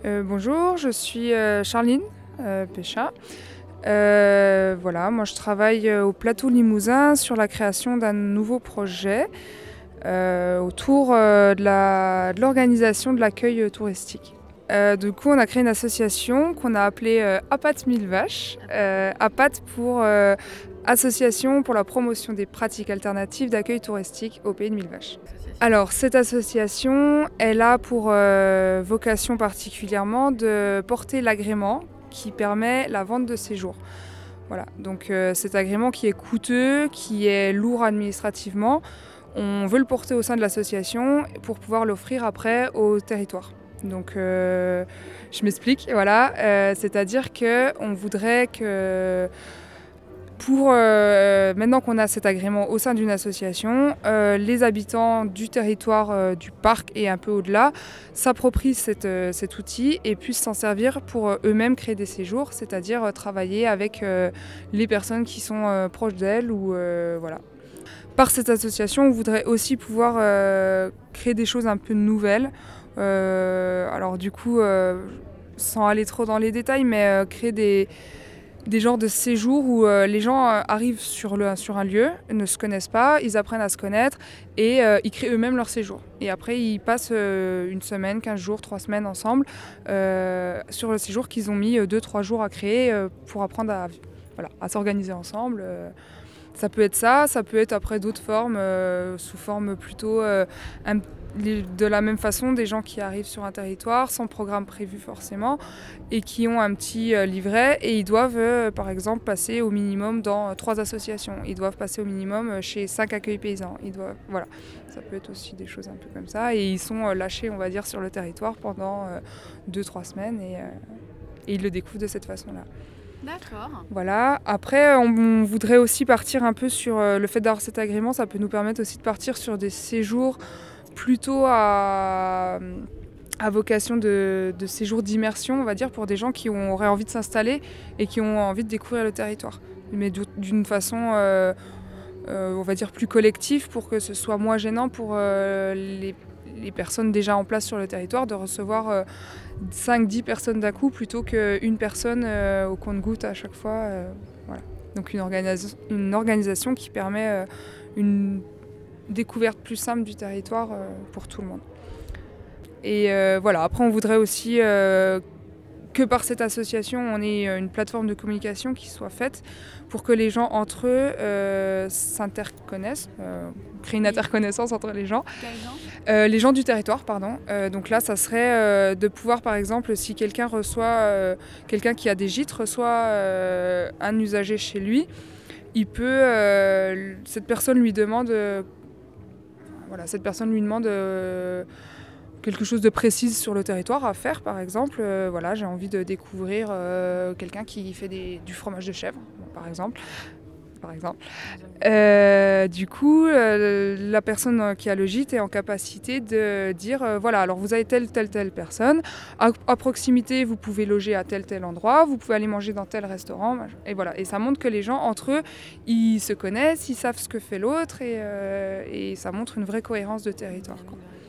Bonjour, je suis Charline Péchat. Voilà, moi je travaille au Plateau Limousin sur la création d'un nouveau projet autour de l'organisation de l'accueil touristique. Du coup, on a créé une association qu'on a appelée APAT 1000 vaches. APAT pour Association pour la promotion des pratiques alternatives d'accueil touristique au pays de 1000 vaches. Alors, cette association, elle a pour vocation particulièrement de porter l'agrément qui permet la vente de séjours. Voilà, donc cet agrément qui est coûteux, qui est lourd administrativement, on veut le porter au sein de l'association pour pouvoir l'offrir après au territoire. Donc je m'explique, voilà, c'est-à-dire qu'on voudrait que pour maintenant qu'on a cet agrément au sein d'une association, les habitants du territoire du parc et un peu au-delà s'approprient cet outil et puissent s'en servir pour eux-mêmes créer des séjours, c'est-à-dire travailler avec les personnes qui sont proches d'elles ou voilà. Par cette association, on voudrait aussi pouvoir créer des choses un peu nouvelles. Alors du coup, sans aller trop dans les détails, mais créer des genres de séjours où les gens arrivent sur un lieu, ne se connaissent pas, ils apprennent à se connaître et ils créent eux-mêmes leur séjour. Et après, ils passent une semaine, 15 jours, 3 semaines ensemble sur le séjour qu'ils ont mis 2-3 jours à créer pour apprendre à s'organiser ensemble. Ça peut être ça peut être après d'autres formes, sous forme plutôt de la même façon, des gens qui arrivent sur un territoire sans programme prévu forcément et qui ont un petit livret et ils doivent par exemple passer au minimum dans 3 associations. Ils doivent passer au minimum chez 5 accueils paysans. Voilà. Ça peut être aussi des choses un peu comme ça et ils sont lâchés, on va dire, sur le territoire pendant 2-3 semaines et ils le découvrent de cette façon-là. D'accord. Voilà. Après, on voudrait aussi partir un peu sur le fait d'avoir cet agrément. Ça peut nous permettre aussi de partir sur des séjours plutôt à vocation de séjour d'immersion, on va dire, pour des gens qui auraient envie de s'installer et qui ont envie de découvrir le territoire. Mais d'une façon, on va dire, plus collective pour que ce soit moins gênant pour les personnes déjà en place sur le territoire de recevoir 5-10 personnes d'un coup plutôt qu'une personne au compte-gouttes à chaque fois. Voilà. Donc une organisation qui permet une découverte plus simple du territoire pour tout le monde. Et voilà, après on voudrait aussi que par cette association, on ait une plateforme de communication qui soit faite pour que les gens entre eux s'interconnaissent, créer une interconnaissance entre les gens. Quels gens Les gens du territoire, pardon. Donc là, ça serait de pouvoir, par exemple, si quelqu'un quelqu'un qui a des gîtes reçoit un usager chez lui, il peut, cette personne lui demande quelque chose de précis sur le territoire à faire, par exemple. J'ai envie de découvrir quelqu'un qui fait du fromage de chèvre, par exemple. Du coup, la personne qui a le gîte est en capacité de dire alors vous avez telle personne, à proximité vous pouvez loger à tel endroit, vous pouvez aller manger dans tel restaurant, et voilà. Et ça montre que les gens entre eux, ils se connaissent, ils savent ce que fait l'autre, et ça montre une vraie cohérence de territoire, quoi.